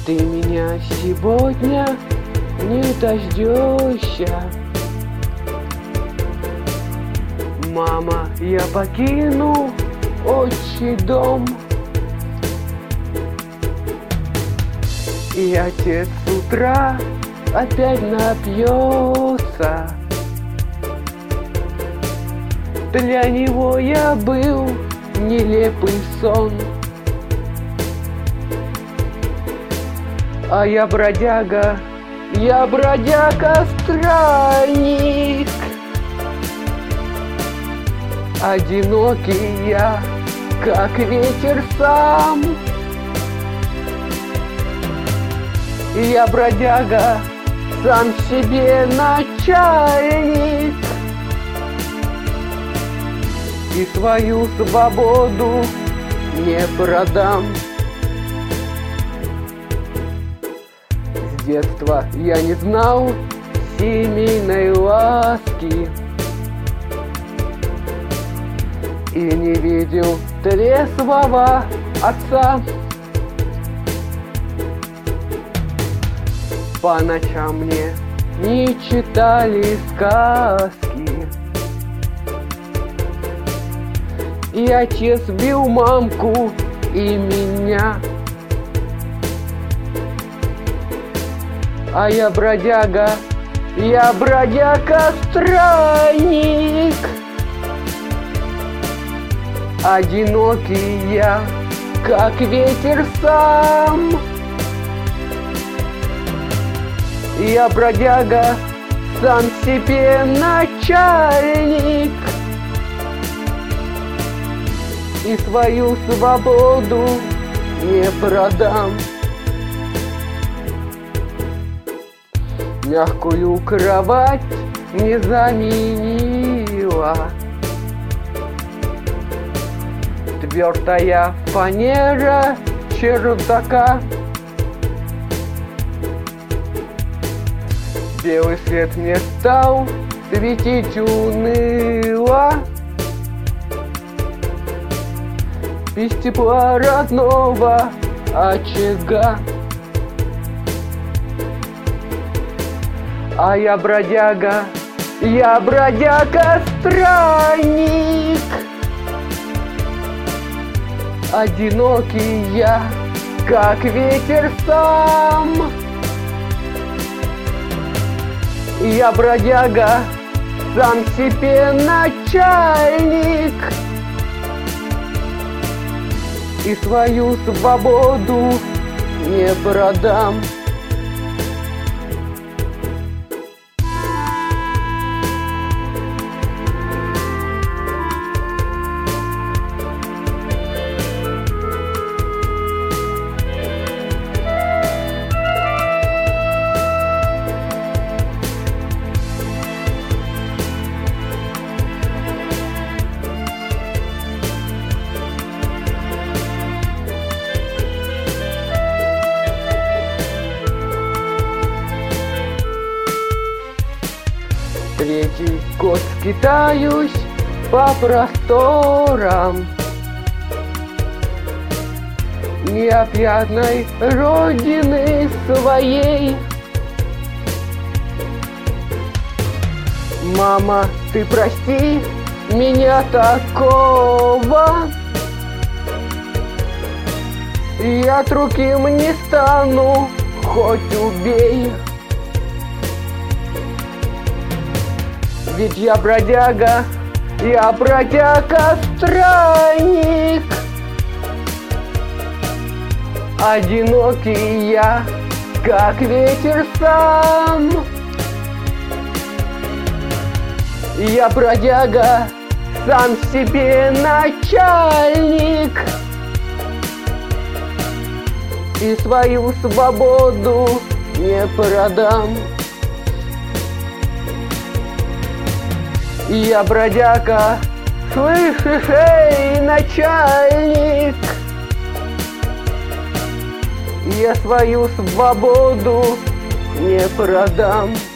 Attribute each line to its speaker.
Speaker 1: Ты меня сегодня не дождешься. Мама, я покину отчий дом. И отец с утра опять напьется. Для него я был нелепый сон. А я бродяга странник. Одинокий я, как ветер сам. Я бродяга, сам себе начальник. И свою свободу не продам. С детства я не знал семейной ласки и не видел трезвого отца. По ночам мне не читали сказки, и отец бил мамку и меня. А я бродяга странник. Одинокий я, как ветер сам. Я бродяга, сам себе начальник. И свою свободу не продам. Мягкую кровать не заменила твердая фанера чердака. Белый свет мне стал светить уныло. Без тепла родного очага. А я бродяга странник. Одинокий я, как ветер сам. Я бродяга, сам себе начальник. И свою свободу не продам. Третий год скитаюсь по просторам необъятной родины своей. Мама, ты прости меня такого. Я другим не стану, хоть убей. Ведь я бродяга странник. Одинокий я, как ветер сам. Я бродяга, сам себе начальник. И свою свободу не продам. Я бродяга, слышишь, эй, начальник. Я свою свободу не продам.